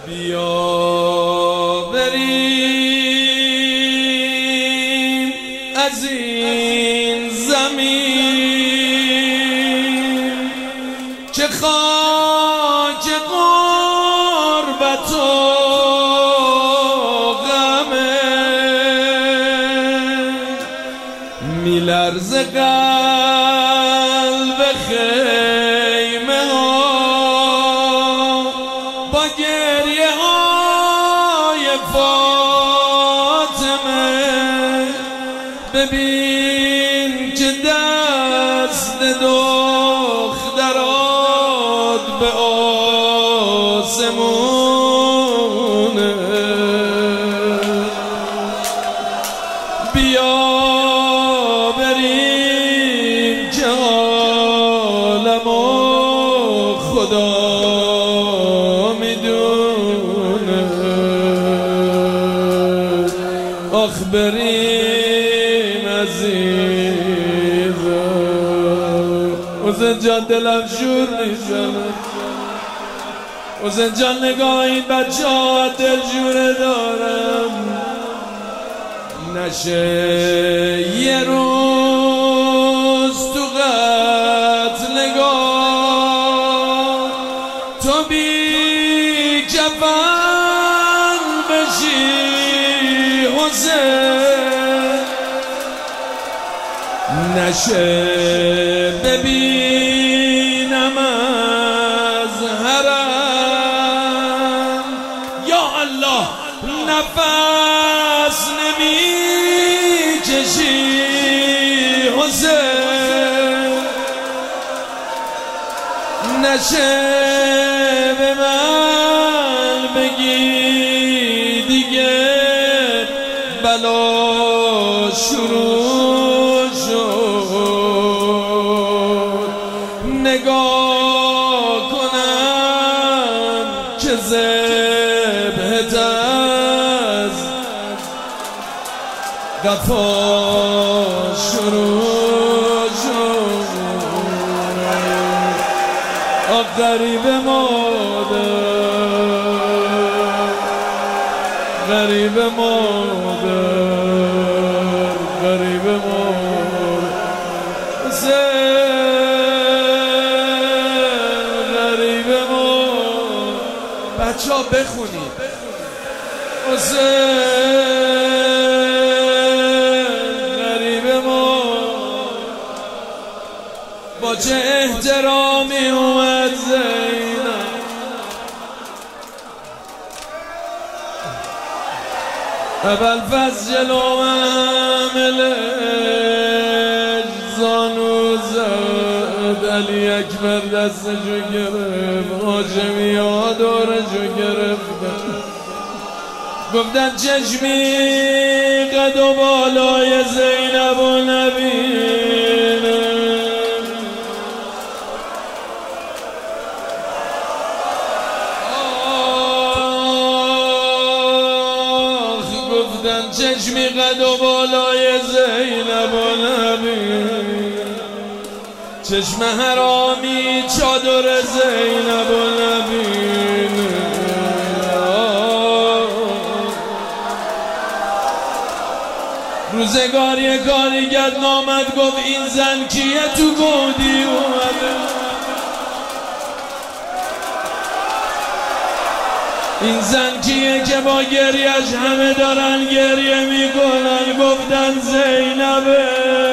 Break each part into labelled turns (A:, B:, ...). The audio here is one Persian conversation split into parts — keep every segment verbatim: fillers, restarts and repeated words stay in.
A: بیا بریم از این زمین که خاک غربت و غمه، میلرزه قلب خیمه ها با گریه های فاطمه. ببین که دست دخترات به آسمونه. بیا بریم که عالمو خدا میدونه. آخ بریم عزیزم. حسین جان دلم شور میزنه. حسین جان نگاه این بچه ها دل جوره دارم. نشه یه روز تو قتلگاه تو بی کفن بشی حسین. نشه ببینم از حرم یا الله نفس نمی کشی حسین. نشه به من بگی دیگه بلا شروع شد. نگاه کنم که ذبحت از قفا شروع شد. آه غریب مادر، غریب مادر، غریب مادر. غریب مادر. بچه ها بخونید. با چه احترامی اومد زینب. ابوالفضل جلو عملش زانو زد. علی اکبر دستشو گرفت. هاشمی ها دورشو گرفتن. گفتن چشمی قد و بالای زینب و نبینه. گفتن چشمی قد و بالای زینب و نبینه. چشم حرامی چادر زینب و نبینه. روزگار یه کارگر نامد گفت این زن کیه تو گودی اومده. این زن کیه که با گریهش همه دارن گریه میکنن. گفتن زینبه.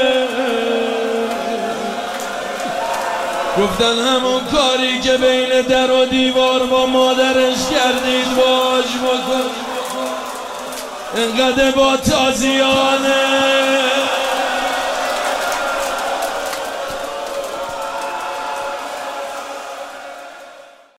A: گفتن همون کاری که بین در و دیوار با مادرش کردید باش بکن. انقدر با تازیانه